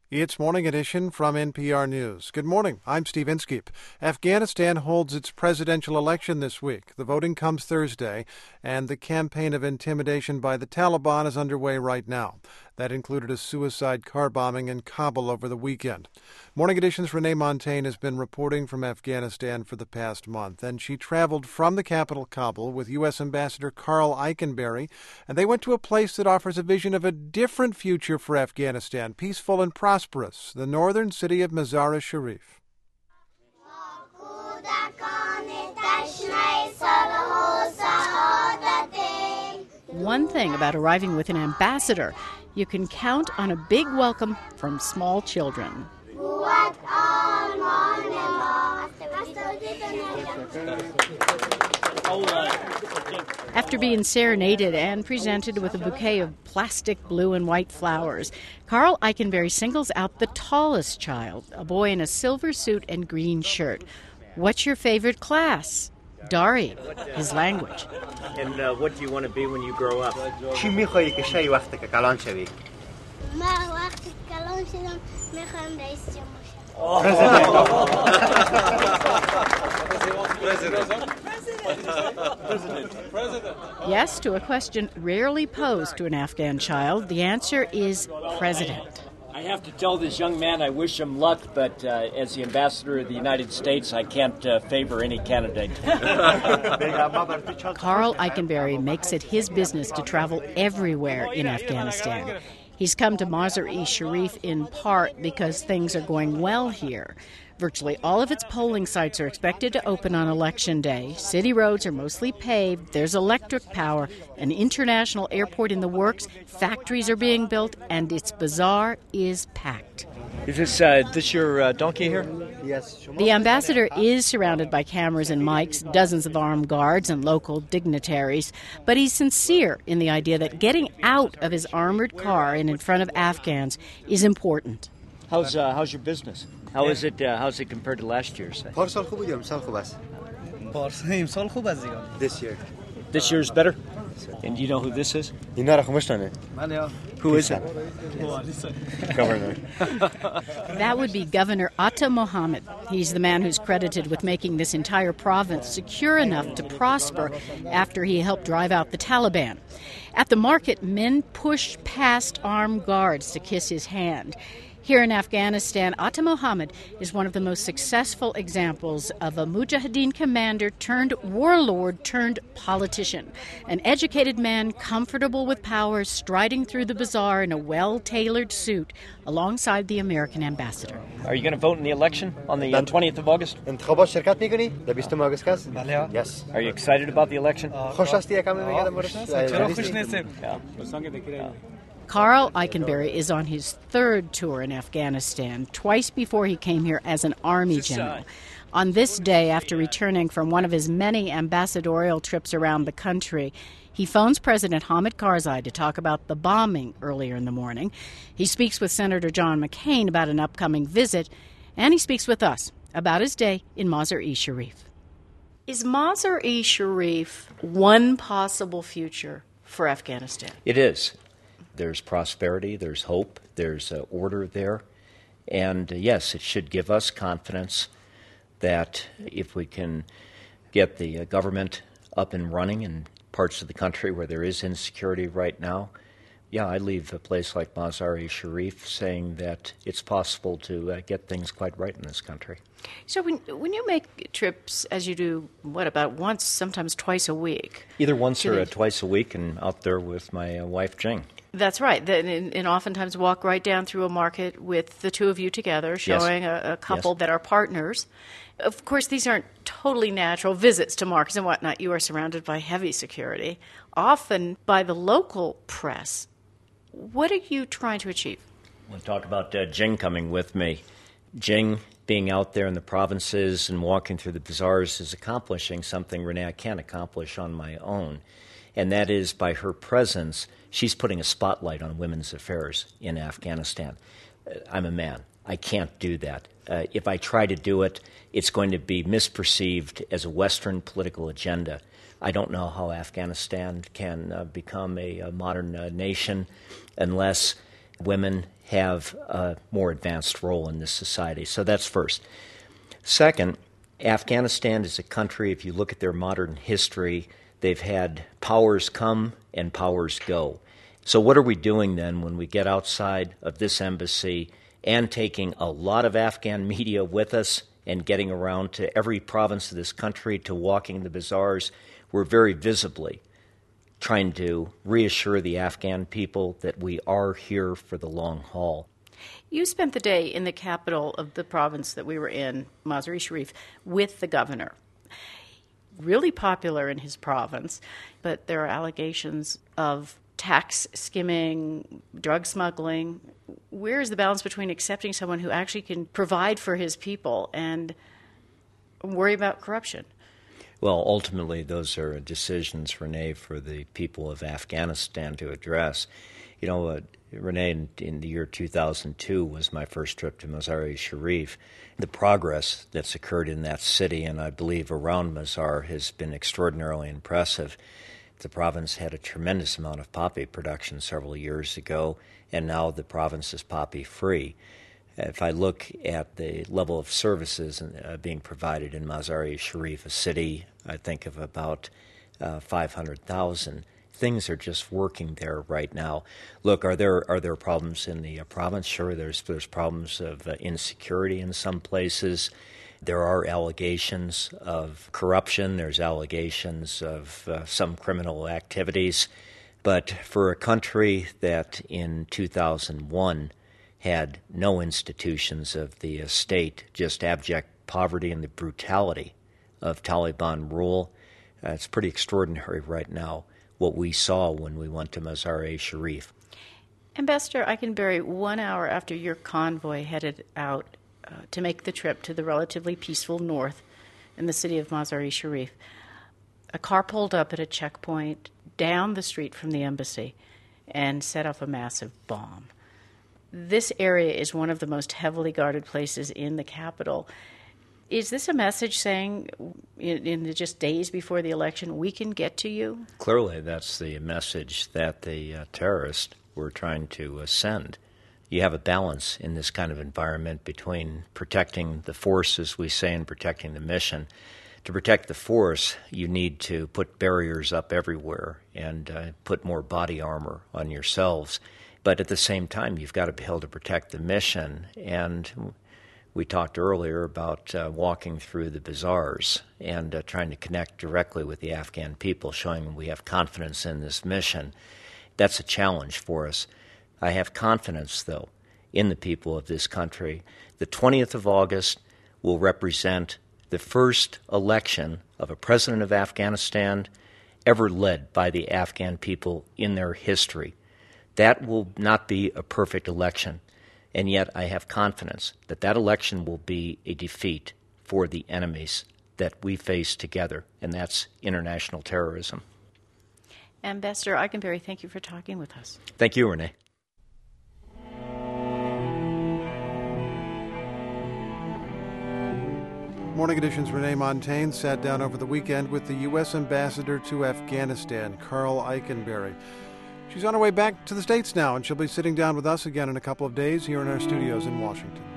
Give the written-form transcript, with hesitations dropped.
It's Morning Edition from NPR News. Good morning. I'm Steve Inskeep. Afghanistan holds its presidential election this week. The voting comes Thursday, and the campaign of intimidation by the Taliban is underway right now. That included a suicide car bombing in Kabul over the weekend. Morning Edition's Renee Montagne has been reporting from Afghanistan for the past month, and she traveled from the capital, Kabul, with U.S. Ambassador Karl Eikenberry, and they went to a place that offers a vision of a different future for Afghanistan, peaceful and prosperous, the northern city of Mazar-e-Sharif. One thing about arriving with an ambassador, you can count on a big welcome from small children. After being serenaded and presented with a bouquet of plastic blue and white flowers, Karl Eikenberry singles out the tallest child, a boy in a silver suit and green shirt. "What's your favorite class?" Dari, his language. And what do you want to be when you grow up? Yes, to a question rarely posed to an Afghan child, the answer is president. I have to tell this young man I wish him luck, but as the ambassador of the United States, I can't favor any candidate. Karl Eikenberry makes it his business to travel everywhere in Afghanistan. He's come to Mazar-e-Sharif in part because things are going well here. Virtually all of its polling sites are expected to open on Election Day. City roads are mostly paved. There's electric power, an international airport in the works, factories are being built, and its bazaar is packed. Is this your donkey here? Yes. The ambassador is surrounded by cameras and mics, dozens of armed guards and local dignitaries, but he's sincere in the idea that getting out of his armored car and in front of Afghans is important. How's your business? How's it compared to last year's? This year. This year's better? And do you know who this is? Who is it? Governor. That would be Governor Atta Mohammed. He's the man who's credited with making this entire province secure enough to prosper after he helped drive out the Taliban. At the market, men pushed past armed guards to kiss his hand. Here in Afghanistan, Atta Mohammed is one of the most successful examples of a Mujahideen commander turned warlord turned politician. An educated man, comfortable with power, striding through the bazaar in a well-tailored suit alongside the American ambassador. Are you going to vote in the election on the 20th of August? Yes. Are you excited about the election? Karl Eikenberry is on his third tour in Afghanistan, twice before he came here as an army general. On this day, after returning from one of his many ambassadorial trips around the country, he phones President Hamid Karzai to talk about the bombing earlier in the morning. He speaks with Senator John McCain about an upcoming visit, and he speaks with us about his day in Mazar-e-Sharif. Is Mazar-e-Sharif one possible future for Afghanistan? It is. There's prosperity, there's hope, there's order there. And yes, it should give us confidence that if we can get the government up and running in parts of the country where there is insecurity right now, I leave a place like Mazar-e-Sharif saying that it's possible to get things quite right in this country. So when you make trips, as you do, about once, sometimes twice a week? Either once or twice a week, and out there with my wife, Jing. That's right. And oftentimes walk right down through a market with the two of you together, showing a couple that are partners. Of course, these aren't totally natural visits to markets and whatnot. You are surrounded by heavy security, often by the local press. What are you trying to achieve? We'll talk about Jing coming with me. Jing being out there in the provinces and walking through the bazaars is accomplishing something, Renee, I can't accomplish on my own. And that is by her presence, she's putting a spotlight on women's affairs in Afghanistan. I'm a man. I can't do that. If I try to do it, it's going to be misperceived as a Western political agenda. I don't know how Afghanistan can become a modern nation unless women have a more advanced role in this society. So that's first. Second, Afghanistan is a country, if you look at their modern history, they've had powers come and powers go. So what are we doing then when we get outside of this embassy and taking a lot of Afghan media with us and getting around to every province of this country, to walking the bazaars? We're very visibly trying to reassure the Afghan people that we are here for the long haul. You spent the day in the capital of the province that we were in, Mazar-e-Sharif, with the governor. Really popular in his province, but there are allegations of tax skimming, drug smuggling. Where is the balance between accepting someone who actually can provide for his people and worry about corruption? Well, ultimately, those are decisions, Renee, for the people of Afghanistan to address. You know, Renee, in the year 2002 was my first trip to Mazar-e-Sharif. The progress that's occurred in that city, and I believe around Mazar, has been extraordinarily impressive. The province had a tremendous amount of poppy production several years ago, and now the province is poppy-free. If I look at the level of services being provided in Mazar-e-Sharif, a city, I think, of about 500,000, things are just working there right now. Look, are there problems in the province? Sure, there's problems of insecurity in some places. There are allegations of corruption. There's allegations of some criminal activities. But for a country that in 2001 had no institutions of the state, just abject poverty and the brutality of Taliban rule, it's pretty extraordinary right now what we saw when we went to Mazar-e-Sharif. Ambassador Eikenberry, 1 hour after your convoy headed out to make the trip to the relatively peaceful north in the city of Mazar-e-Sharif, a car pulled up at a checkpoint down the street from the embassy and set off a massive bomb. This area is one of the most heavily guarded places in the capital. Is this a message saying, in the just days before the election, we can get to you? Clearly, that's the message that the terrorists were trying to send. You have a balance in this kind of environment between protecting the force, as we say, and protecting the mission. To protect the force, you need to put barriers up everywhere and put more body armor on yourselves. But at the same time, you've got to be able to protect the mission. And we talked earlier about walking through the bazaars and trying to connect directly with the Afghan people, showing them we have confidence in this mission. That's a challenge for us. I have confidence, though, in the people of this country. The 20th of August will represent the first election of a president of Afghanistan ever led by the Afghan people in their history. That will not be a perfect election, and yet I have confidence that that election will be a defeat for the enemies that we face together, and that's international terrorism. Ambassador Eikenberry, thank you for talking with us. Thank you, Renee. Morning Edition's Renee Montaigne sat down over the weekend with the U.S. Ambassador to Afghanistan, Carl Eikenberry. She's on her way back to the States now, and she'll be sitting down with us again in a couple of days here in our studios in Washington.